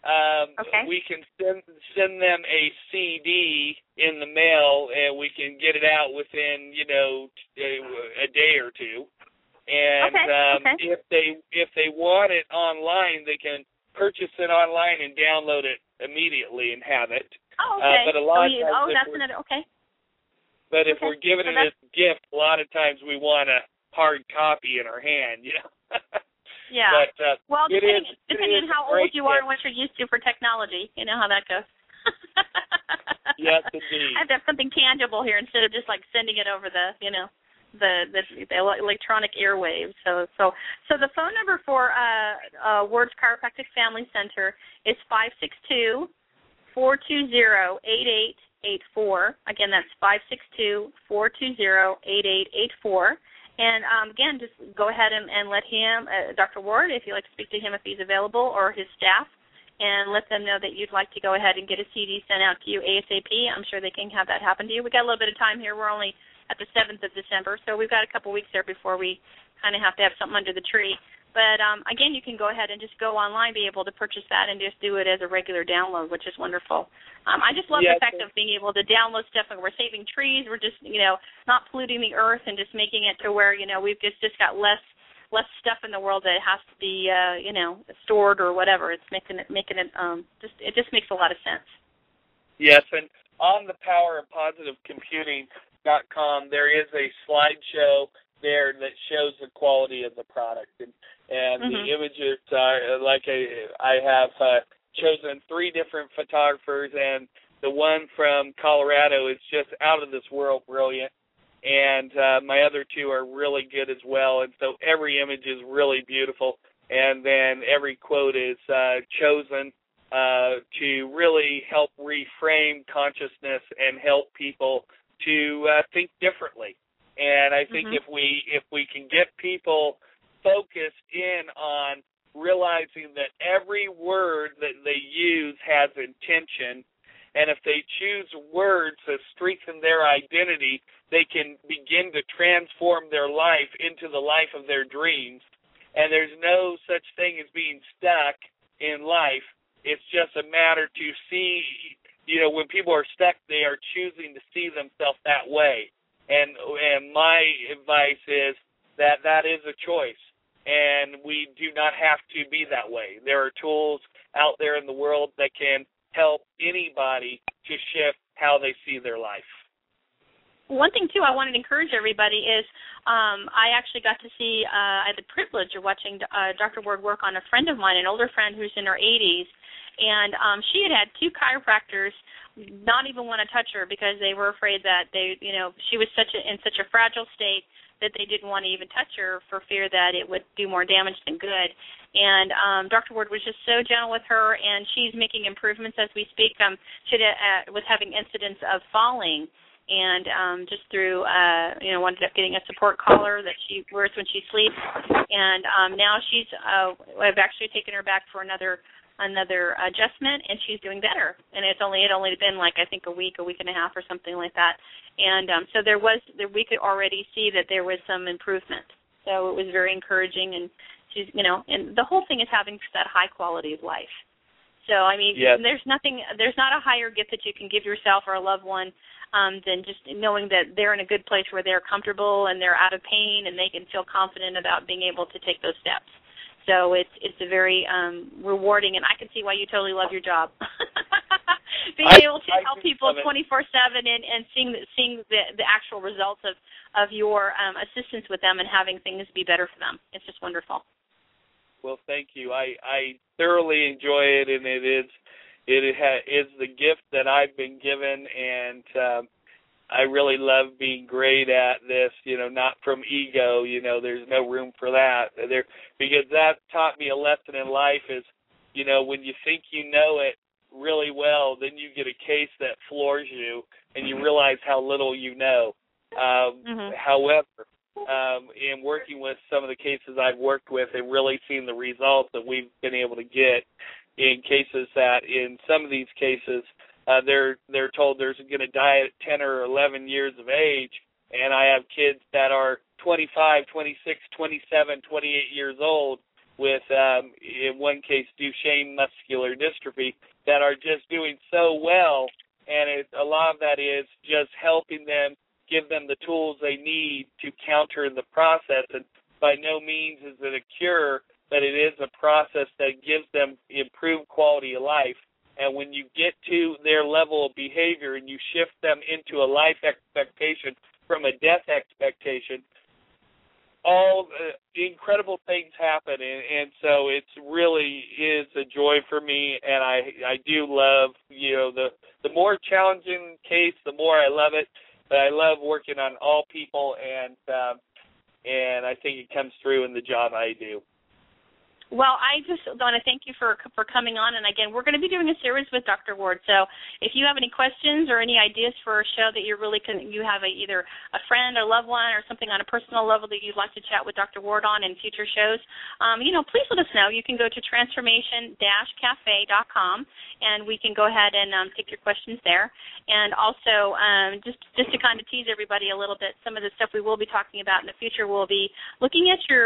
we can send them a CD in the mail, and we can get it out within, a day or two. And if they want it online, they can purchase it online and download it immediately and have it. Oh, okay. But a lot of times that's another, But if we're giving it as a gift, a lot of times we want a hard copy in our hand, Yeah. But, well, depending on how old you are and what you're used to for technology, you know how that goes. Yes, indeed. I have to have something tangible here instead of just like sending it over the electronic airwaves. So the phone number for Ward's Chiropractic Family Center is 562-420-8884. Again, that's 562-420-8884. And, again, just go ahead and let him, Dr. Ward, if you'd like to speak to him if he's available, or his staff, and let them know that you'd like to go ahead and get a CD sent out to you ASAP. I'm sure they can have that happen to you. We've got a little bit of time here. We're only at the 7th of December, so we've got a couple weeks there before we kind of have to have something under the tree. But, again, you can go ahead and just go online, be able to purchase that, and just do it as a regular download, which is wonderful. I just love the fact of being able to download stuff, and we're saving trees. We're just, not polluting the earth and just making it to where, we've just got less stuff in the world that has to be, stored or whatever. It's making it it just makes a lot of sense. Yes, and on the powerofpositivecomputing.com, there is a slideshow there that shows the quality of the product, and the images are I have chosen 3 different photographers, and the one from Colorado is just out of this world brilliant, and my other 2 are really good as well, and so every image is really beautiful, and then every quote is chosen to really help reframe consciousness and help people to think differently. And I think if we can get people focused in on realizing that every word that they use has intention, and if they choose words that strengthen their identity, they can begin to transform their life into the life of their dreams. And there's no such thing as being stuck in life. It's just a matter to see, when people are stuck, they are choosing to see themselves that way. And my advice is that is a choice, and we do not have to be that way. There are tools out there in the world that can help anybody to shift how they see their life. One thing, too, I wanted to encourage everybody is I actually got to see, I had the privilege of watching Dr. Ward work on a friend of mine, an older friend who's in her 80s, and she had 2 chiropractors not even want to touch her because they were afraid that she was in such a fragile state that they didn't want to even touch her for fear that it would do more damage than good. And Dr. Ward was just so gentle with her, and she's making improvements as we speak. She was having incidents of falling, and just through, ended up getting a support collar that she wears when she sleeps. And now I've actually taken her back for another adjustment, and she's doing better. And it had only been like I think a week and a half or something like that. And so we could already see that there was some improvement. So it was very encouraging, and she's, and the whole thing is having that high quality of life. So I mean, yes. there's not a higher gift that you can give yourself or a loved one than just knowing that they're in a good place where they're comfortable and they're out of pain and they can feel confident about being able to take those steps. So it's a very rewarding, and I can see why you totally love your job. Being able to help people 24/7 and seeing the actual results of your assistance with them and having things be better for them. It's just wonderful. Well, thank you. I thoroughly enjoy it, and it is the gift that I've been given, and I really love being great at this, not from ego, there's no room for that. Because that taught me a lesson in life is, when you think you know it really well, then you get a case that floors you, and you realize how little you know. However, in working with some of the cases I've worked with and really seen the results that we've been able to get in cases that in some of these cases, they're told they're going to die at 10 or 11 years of age, and I have kids that are 25, 26, 27, 28 years old with, in one case, Duchenne muscular dystrophy that are just doing so well, and a lot of that is just helping them, give them the tools they need to counter the process, and by no means is it a cure, but it is a process that gives them improved quality of life. And when you get to their level of behavior and you shift them into a life expectation from a death expectation, all incredible things happen. And so it really is a joy for me, and I do love, the more challenging case, the more I love it. But I love working on all people, and I think it comes through in the job I do. Well, I just want to thank you for coming on. And, again, we're going to be doing a series with Dr. Ward. So if you have any questions or any ideas for a show that you have either a friend or loved one or something on a personal level that you'd like to chat with Dr. Ward on in future shows, please let us know. You can go to transformation-cafe.com, and we can go ahead and take your questions there. And also, just to kind of tease everybody a little bit, some of the stuff we will be talking about in the future will be looking at your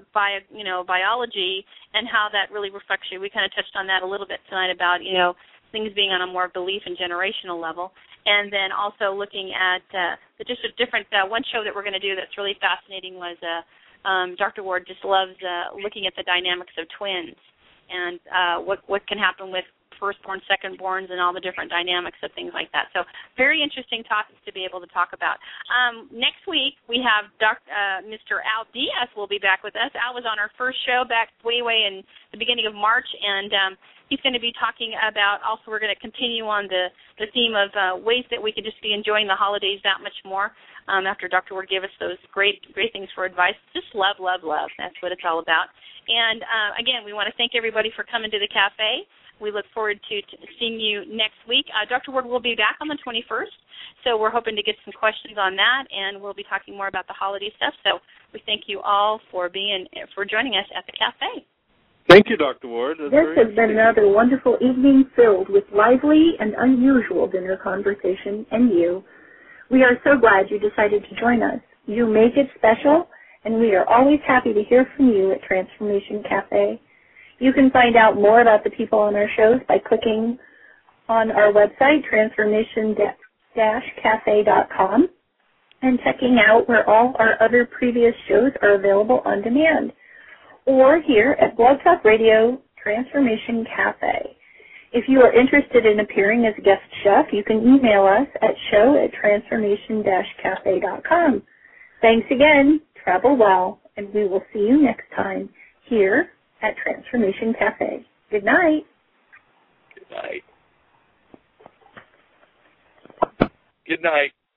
biology and how that really reflects you. We kind of touched on that a little bit tonight about, things being on a more belief and generational level. And then also looking at just a different, one show that we're going to do that's really fascinating was Dr. Ward just loves looking at the dynamics of twins and what can happen with firstborn, secondborns, and all the different dynamics of things like that. So very interesting topics to be able to talk about. Next week, we have Mr. Al Diaz will be back with us. Al was on our first show back way in the beginning of March, and he's going to be talking about, also we're going to continue on the theme of ways that we could just be enjoying the holidays that much more after Dr. Ward gave us those great things for advice. Just love. That's what it's all about. And, again, we want to thank everybody for coming to the cafe. We look forward to seeing you next week. Dr. Ward will be back on the 21st, so we're hoping to get some questions on that, and we'll be talking more about the holiday stuff. So we thank you all for joining us at the cafe. Thank you, Dr. Ward. This has been another wonderful evening filled with lively and unusual dinner conversation and you. We are so glad you decided to join us. You make it special, and we are always happy to hear from you at Transformation Cafe. You can find out more about the people on our shows by clicking on our website, transformation-cafe.com, and checking out where all our other previous shows are available on demand, or here at Blog Talk Radio Transformation Cafe. If you are interested in appearing as a guest chef, you can email us at show@transformation-cafe.com. Thanks again, travel well, and we will see you next time here at Transformation Cafe. Good night. Good night. Good night.